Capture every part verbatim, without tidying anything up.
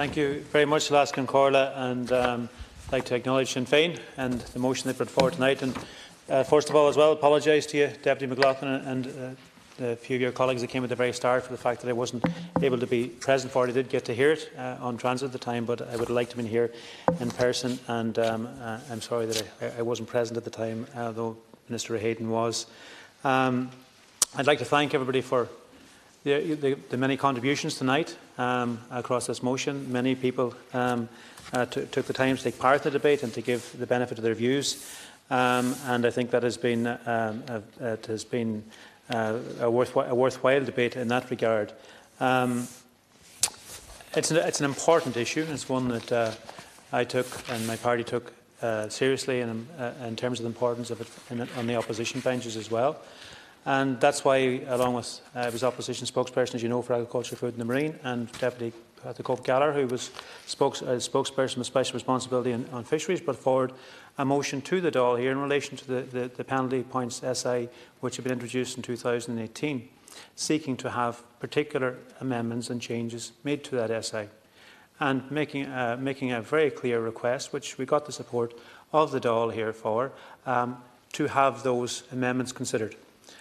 Thank you very much, Laskin Corla, and um, I'd like to acknowledge Sinn Féin and the motion they put forward tonight. And uh, first of all, as well, apologise to you, Deputy McLaughlin, and uh, a few of your colleagues that came at the very start for the fact that I wasn't able to be present for it. I did get to hear it uh, on transit at the time, but I would have liked to have been here in person, and um, uh, I'm sorry that I, I wasn't present at the time, uh, though Minister Hayden was. Um, I'd like to thank everybody for the, the, the many contributions tonight um, across this motion. Many people um, uh, took the time to take part in the debate and to give the benefit of their views, um, and I think that has been, um, uh, it has been uh, a, worthwhile, a worthwhile debate in that regard. Um, it's, an, it's an important issue. It's one that uh, I took and my party took uh, seriously in, uh, in terms of the importance of it in, on the opposition benches as well. And that's why, along with uh, I was opposition spokesperson, as you know, for agriculture, food and the marine, and Deputy Patrick Cope Gallagher, who was spokes, uh, spokesperson with special responsibility on, on fisheries, brought forward a motion to the Dáil here in relation to the, the, the penalty points S I, which had been introduced in two thousand eighteen, seeking to have particular amendments and changes made to that S I, and making, uh, making a very clear request, which we got the support of the Dáil here for, um, to have those amendments considered.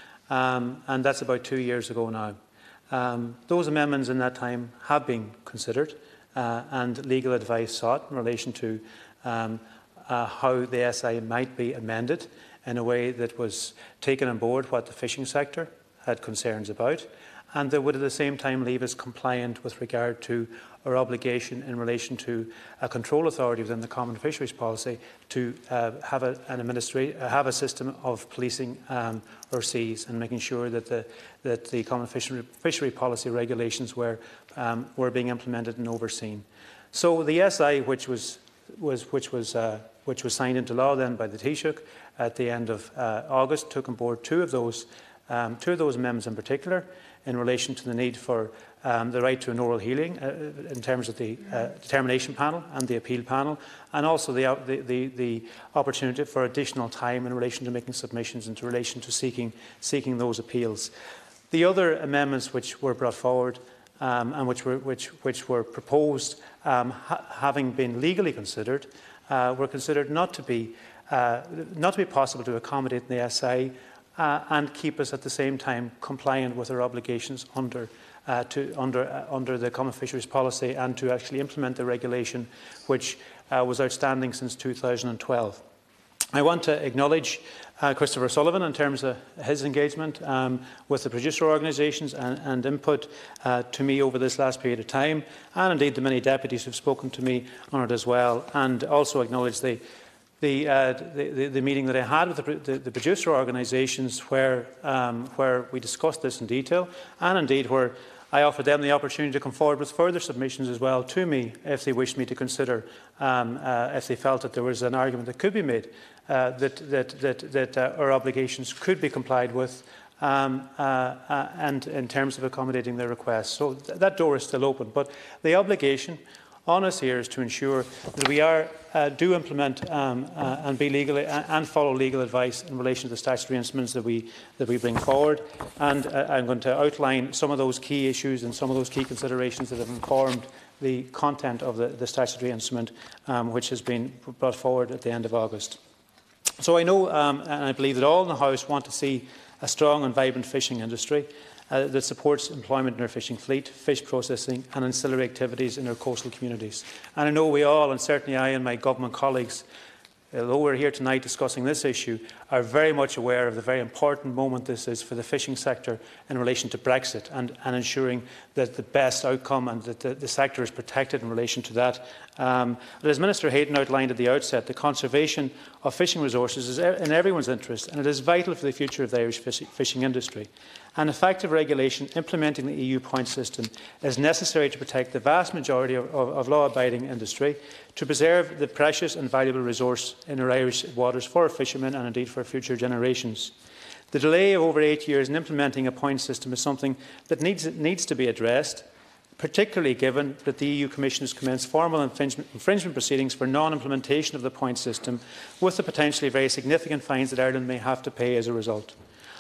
Um, and that's about two years ago now. Um, those amendments in that time have been considered uh, and legal advice sought in relation to um, uh, how the S I might be amended in a way that was taken on board what the fishing sector had concerns about, and that would at the same time leave us compliant with regard to our obligation in relation to a control authority within the Common Fisheries Policy to uh, have, a, an administra- have a system of policing um, our seas and making sure that the, that the Common Fishery, Fishery Policy regulations were, um, were being implemented and overseen. So the S I, which was, was, which was, uh, which was signed into law then by the Taoiseach at the end of uh, August, took on board two of those, um, two of those amendments in particular, in relation to the need for um, the right to an oral hearing uh, in terms of the uh, determination panel and the appeal panel, and also the, the, the, the opportunity for additional time in relation to making submissions and in relation to seeking, seeking those appeals. The other amendments which were brought forward um, and which were, which, which were proposed, um, ha having been legally considered, uh, were considered not to be, uh, not to be possible to accommodate in the S I, Uh, and keep us at the same time compliant with our obligations under, uh, to, under, uh, under the Common Fisheries Policy, and to actually implement the regulation which uh, was outstanding since two thousand twelve. I want to acknowledge uh, Christopher Sullivan in terms of his engagement um, with the producer organisations and, and input uh, to me over this last period of time, and indeed the many deputies who have spoken to me on it as well, and also acknowledge the The, uh, the, the meeting that I had with the, the, the producer organisations where, um, where we discussed this in detail, and indeed where I offered them the opportunity to come forward with further submissions as well to me if they wished me to consider, um, uh, if they felt that there was an argument that could be made uh, that, that, that, that uh, our obligations could be complied with, um, uh, uh, and in terms of accommodating their requests. So th that door is still open, but the obligation on us here is to ensure that we are, uh, do implement um, uh, and be legal uh, and follow legal advice in relation to the statutory instruments that we that we bring forward. And uh, I'm going to outline some of those key issues and some of those key considerations that have informed the content of the, the statutory instrument, um, which has been brought forward at the end of August. So I know um, and I believe that all in the House want to see a strong and vibrant fishing industry Uh, that supports employment in our fishing fleet, fish processing and ancillary activities in our coastal communities. And I know we all, and certainly I and my government colleagues, although we're here tonight discussing this issue, are very much aware of the very important moment this is for the fishing sector in relation to Brexit, and, and ensuring that the best outcome and that the, the sector is protected in relation to that. Um, but as Minister Hayden outlined at the outset, the conservation of fishing resources is in everyone's interest, and it is vital for the future of the Irish fish, fishing industry. An effective regulation implementing the E U points system is necessary to protect the vast majority of, of, of law-abiding industry, to preserve the precious and valuable resource in our Irish waters for our fishermen and indeed for future generations. The delay of over eight years in implementing a points system is something that needs, needs to be addressed, particularly given that the E U Commission has commenced formal infringement, infringement proceedings for non-implementation of the points system, with the potentially very significant fines that Ireland may have to pay as a result.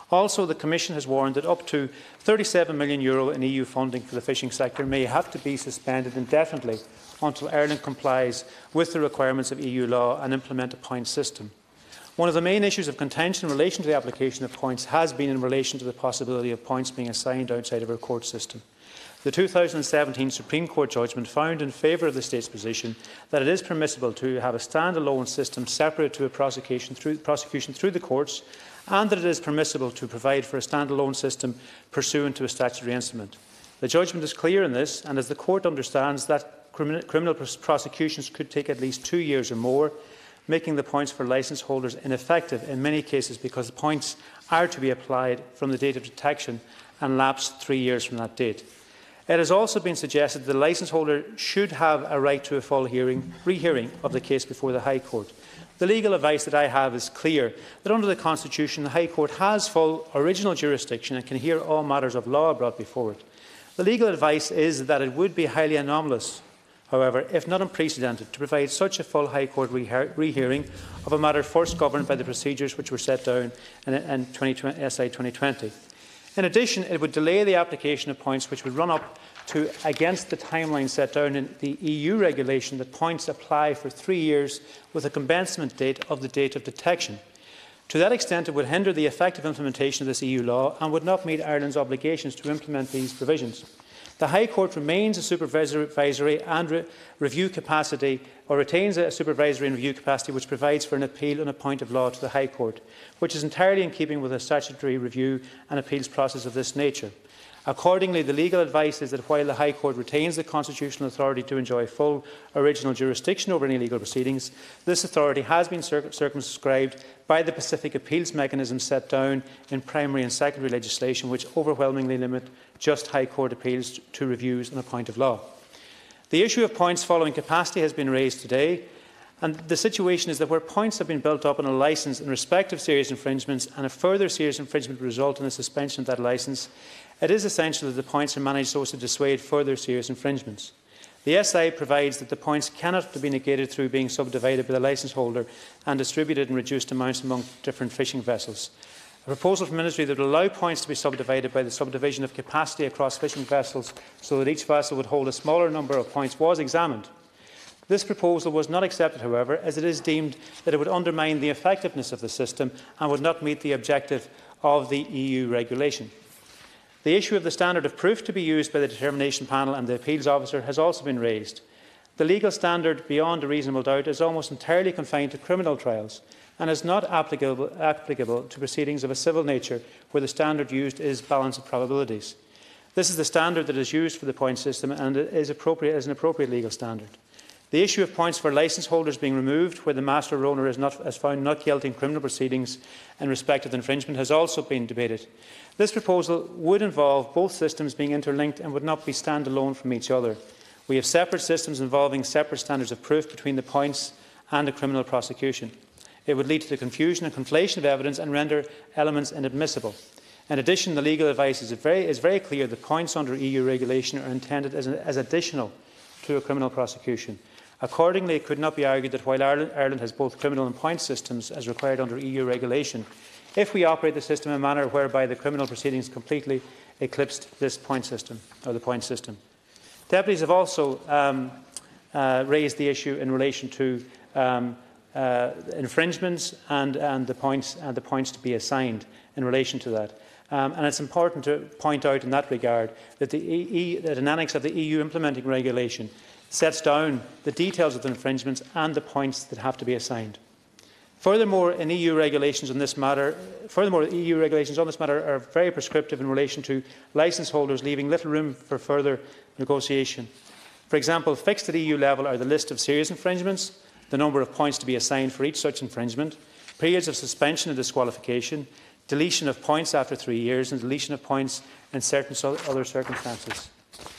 Also, the Commission has warned that up to thirty-seven million euro in E U funding for the fishing sector may have to be suspended indefinitely until Ireland complies with the requirements of E U law and implement a points system. One of the main issues of contention in relation to the application of points has been in relation to the possibility of points being assigned outside of our court system. The two thousand seventeen Supreme Court judgment found in favour of the State's position that it is permissible to have a stand-alone system separate to a prosecution through, prosecution through the courts, and that it is permissible to provide for a stand-alone system pursuant to a statutory instrument. The judgment is clear in this, and as the Court understands that criminal, criminal prosecutions could take at least two years or more, making the points for licence holders ineffective in many cases because the points are to be applied from the date of detection and lapse three years from that date. It has also been suggested that the licence holder should have a right to a full hearing, rehearing of the case before the High Court. The legal advice that I have is clear that under the Constitution the High Court has full original jurisdiction and can hear all matters of law brought before it. The legal advice is that it would be highly anomalous, however, if not unprecedented, to provide such a full High Court rehearing of a matter first governed by the procedures which were set down in, in S I twenty twenty. In addition, it would delay the application of points which would run up to against the timeline set down in the E U regulation that points apply for three years with a commencement date of the date of detection. To that extent, it would hinder the effective implementation of this E U law and would not meet Ireland's obligations to implement these provisions. The High Court remains a supervisory and re review capacity, or retains a supervisory and review capacity which provides for an appeal on a point of law to the High Court, which is entirely in keeping with a statutory review and appeals process of this nature. Accordingly, the legal advice is that while the High Court retains the constitutional authority to enjoy full original jurisdiction over any legal proceedings, this authority has been circ circumscribed by the specific appeals mechanism set down in primary and secondary legislation, which overwhelmingly limit just High Court appeals to reviews on a point of law. The issue of points following capacity has been raised today, and the situation is that where points have been built up on a licence in respect of serious infringements and a further serious infringement would result in the suspension of that licence, it is essential that the points are managed so as to dissuade further serious infringements. The S I provides that the points cannot be negated through being subdivided by the licence holder and distributed in reduced amounts among different fishing vessels. A proposal from Ministry that would allow points to be subdivided by the subdivision of capacity across fishing vessels so that each vessel would hold a smaller number of points was examined. This proposal was not accepted, however, as it is deemed that it would undermine the effectiveness of the system and would not meet the objective of the E U regulation. The issue of the standard of proof to be used by the determination panel and the appeals officer has also been raised. The legal standard beyond a reasonable doubt is almost entirely confined to criminal trials and is not applicable, applicable to proceedings of a civil nature where the standard used is balance of probabilities. This is the standard that is used for the point system and is, appropriate, is an appropriate legal standard. The issue of points for licence holders being removed where the master or owner is, not, is found not guilty in criminal proceedings in respect of infringement has also been debated. This proposal would involve both systems being interlinked and would not be stand-alone from each other. We have separate systems involving separate standards of proof between the points and a criminal prosecution. It would lead to the confusion and conflation of evidence and render elements inadmissible. In addition, the legal advice is very, is very clear that points under E U regulation are intended as, an, as additional to a criminal prosecution. Accordingly, it could not be argued that while Ireland, Ireland has both criminal and point systems as required under E U regulation, if we operate the system in a manner whereby the criminal proceedings completely eclipsed this point system, or the point system. Deputies have also um, uh, raised the issue in relation to um, uh, infringements and, and, the points, and the points to be assigned in relation to that. Um, and it's important to point out in that regard that, the e e, that an annex of the E U implementing regulation sets down the details of the infringements and the points that have to be assigned. Furthermore, in E U regulations on this matter, furthermore, E U regulations on this matter are very prescriptive in relation to licence holders, leaving little room for further negotiation. For example, fixed at E U level are the list of serious infringements, the number of points to be assigned for each such infringement, periods of suspension and disqualification, deletion of points after three years, and deletion of points in certain other circumstances.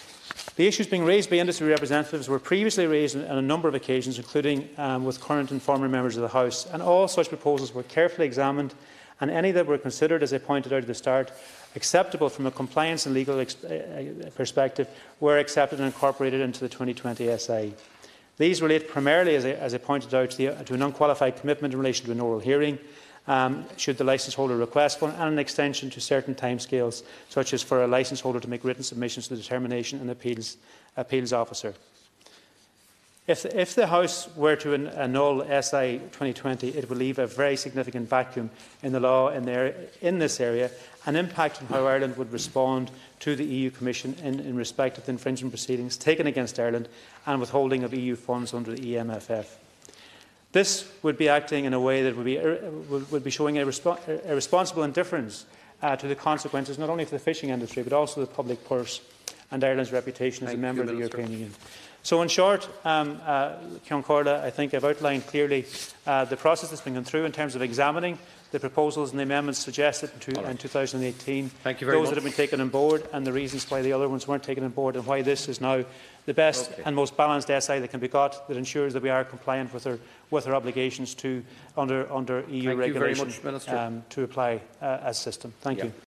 The issues being raised by industry representatives were previously raised on a number of occasions, including um, with current and former members of the House, and all such proposals were carefully examined, and any that were considered, as I pointed out at the start, acceptable from a compliance and legal perspective were accepted and incorporated into the twenty twenty S I. These relate primarily, as I, as I pointed out, to, the, to an unqualified commitment in relation to an oral hearing, um, should the licence holder request one, and an extension to certain timescales, such as for a licence holder to make written submissions to the Determination and Appeals, appeals Officer. If the, if the House were to annul S I twenty twenty, it would leave a very significant vacuum in the law in, the, in this area, and impact on how Ireland would respond to the E U Commission in, in respect of the infringement proceedings taken against Ireland and withholding of E U funds under the E M F F. This would be acting in a way that would be, would be showing a, respo a responsible indifference uh, to the consequences not only for the fishing industry but also the public purse and Ireland's reputation as Thank a member you, of the Minister. European Union. So, in short, um, uh, Ceann Comhairle, I think I've outlined clearly uh, the process that's been gone through in terms of examining the proposals and the amendments suggested in, two, right. in two thousand eighteen, Thank you very those much. that have been taken on board, and the reasons why the other ones weren't taken on board, and why this is now the best Okay. and most balanced S I that can be got, that ensures that we are compliant with our, with our obligations to, under, under E U Thank you very regulation much, Minister. um, to apply uh, as system. Thank Yeah. you.